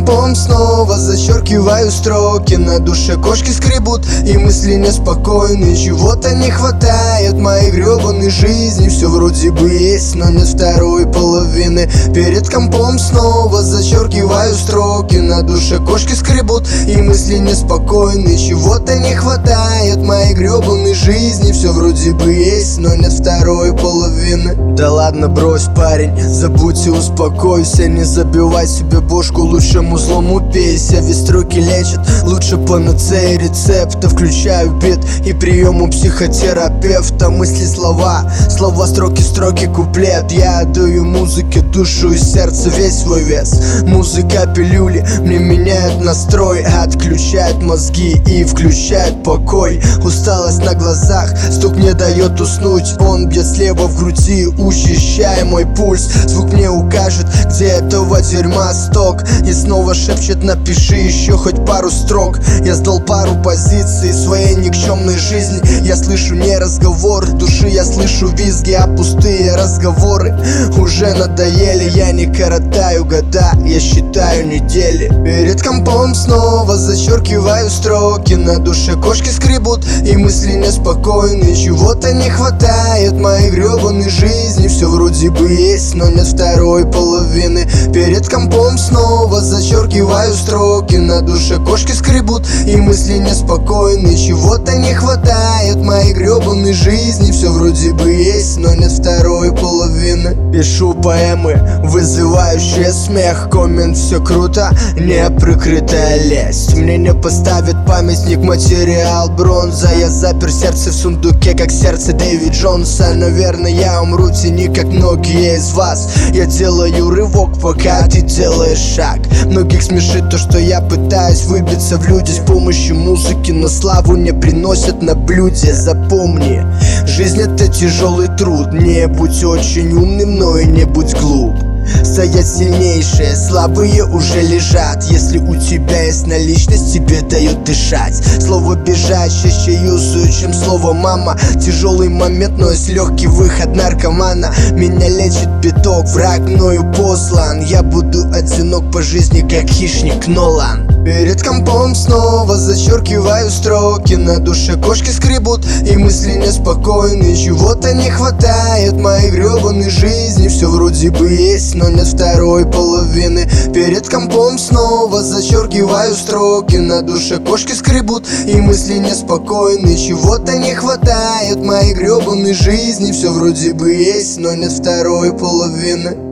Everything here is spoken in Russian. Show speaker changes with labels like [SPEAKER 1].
[SPEAKER 1] компом снова зачеркиваю строки. На душе кошки скребут и мысли неспокойны. Чего-то не хватает моей гребаной жизни. Все вроде бы есть, но нет второй половины. Перед компом снова зачеркиваю строки. На душе кошки скребут и мысли неспокойны. Чего-то не хватает моей гребаной жизни. Все вроде бы есть, но нет второй половины. Да ладно, брось, парень, забудь и успокойся. Не забивай себе бошку, лучше музлом упейся. Ведь строки лечат, лучше панацея рецепта. Включаю бит и прием у психотерапевта. Мысли, слова, слова, строки, строки, куплет. Я отдаю музыке душу и сердце, весь свой вес. Музыка пилюли мне меняет настрой, отключает мозги и включает покой. Усталость на глазах, стук не дает уснуть. Он бьет слева в груди, учащая мой пульс. Звук мне укажет, где этого дерьма сток. И снова шепчет: напиши еще хоть пару строк. Я сдал пару позиций своей никчемной жизни. Я слышу не разговор души, я слышу визги, а пустые разговоры уже надоели. Я не коротаю года, я считаю недели. Перед компом снова зачеркиваю строки. На душе кошки скребут и мысли неспокойны. Чего-то не хватает моей гребаной жизни. Все вроде бы есть, но нет второй половины. Перед компом снова зачеркиваю строки. На душе кошки скребут и мысли неспокойны. Чего-то не хватает моей гребаной жизни. Все вроде бы есть, но нет второй половины. Пишу поэмы, вызывающие смех. Коммент: все круто, неприкрытая лесть. Мне не поставит памятник, материал бронза. Я запер сердце в сундуке, как сердце Дэви Джонса. Наверное, я умру в тени, как многие из вас. Я делаю рывок, пока ты делаешь шаг. Многих смешит то, что я пытаюсь выбиться в люди с помощью музыки, но славу не приносят на блюде. Запомни, жизнь — это тяжелый труд. Не будь очень умным, но и не будь глуп. Стоят сильнейшие, слабые уже лежат. Если у тебя есть наличность, тебе дают дышать. Слово бежать чаще юзаю, чем слово мама. Тяжелый момент, но есть легкий выход наркомана. Меня лечит биток, враг мною послан. Я буду одинок по жизни, как хищник Нолан. Перед компом снова зачеркиваю строки. На душе кошки скребут и мысли неспокойны. Чего-то не хватает моей гребаной жизни. Все вроде бы есть, но нет второй половины. Перед компом снова зачеркиваю строки. На душе кошки скребут и мысли неспокойны. Чего-то не хватает моей гребаной жизни. Все вроде бы есть, но нет второй половины.